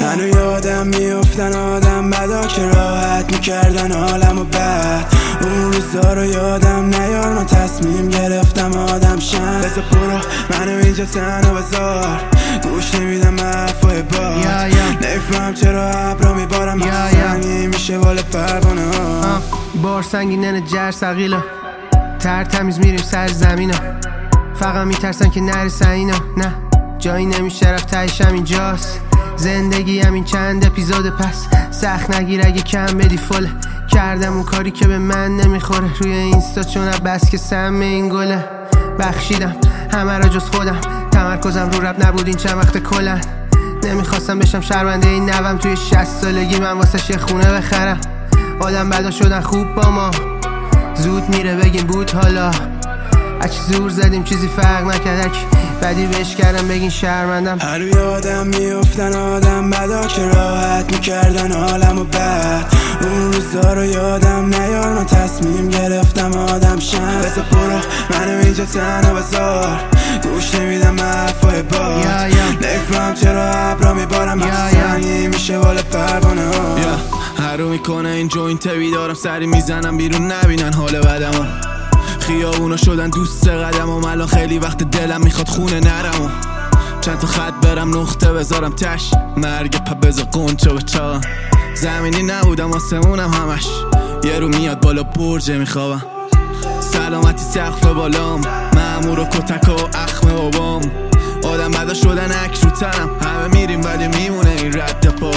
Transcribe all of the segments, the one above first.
منو یادم میافتن آدم بدا که راحت میکردن حالمو بد. اون روزا رو یادم نیار، من تصمیم گرفتم آدم شم. بذار برو منو اینجا تنها بذار، گوش نمیدم حرفای بار. نمیفهم چرا ابرا میبارم سنگی میشه بالا پروانه ها. بار سنگینن جر سقیلا، تر تمیز میریم سر زمینا. فقط میترسن که نرسن اینا، نه جایی نمیشه رفت تهش همینجاست. زندگی همین چند اپیزود پس، سخت نگیر اگه کم بدی فله. کردم اون کاری که به من نمیخوره روی اینستا، چون بس که سم این گله. بخشیدم همه را جز خودم، تمرکزم رو رب نبود این چند وقت کلن. نمیخواستم بشم شرمنده این نوم، توی 60 سالگی من واسه خونه بخرم. آدم بدا شدن خوب با ما، زود میره بگیم بود حالا. اچ زور زدیم چیزی فرق نکرد، بدی بهش کردم بگین شرمندم. هر یادم میافتن آدم بدا که راحت میکردن حالمو بد. اون روزا رو یادم نیار، من تصمیم گرفتم آدم شم. بذار برو منو اینجا تنها بذار، گوش نمیدم حرفای بار. نمیفهم چرا ابرا میبارم سنگی میشه بالا پروانه ها. هرو میکنه این جوینت بیدارم، سری میزنم بیرون نبینن حال بدمو. خیابونا شدن دوست قدمم، الان خیلی وقت دلم میخواد خونه نرمو. چند تا خط برم نقطه بذارم تش، مرگ پا بذار قنچه به چاقم. زمینی نبودم آسمونم همش، یه رو میاد بالا برجه میخوابم. سلامتی سقف بالام، مامور و کتک و اخم بابام. آدم بدا شدن عکس رو تنم، همه میریم ولی میمونه این رد پا.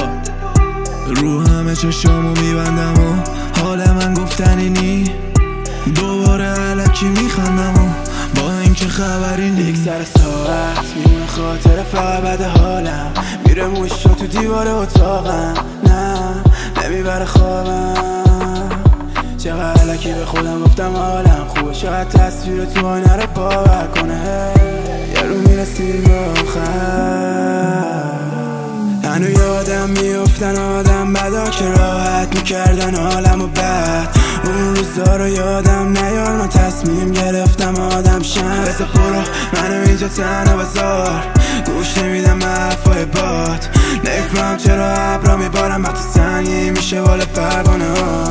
رو همه چشامو میبندم و حال من گفتنی نی. دوباره علکی میخندم و با اینکه خبری نی. یک سر ساعت میمونه خاطر فقط حالم، میره موشا تو دیوار اتاقم. نه نمیبره خوابم، چقدر علکی به خودم گفتم حالم خوبه. چقدر تصویر تو آینه رو باور کنه، یه رو میرسیم به آخر. منو یادم میافتن آدم بدا که راحت میکردن حالمو بد. اون روزا رو یادم نیار، من تصمیم گرفتم آدم شم. بذار برو منو اینجا تنها بذار، گوش نمیدم حرفای باد. نمیفهم چرا ابرا میبارم وقتی سنگی میشه بالا پروانه ها.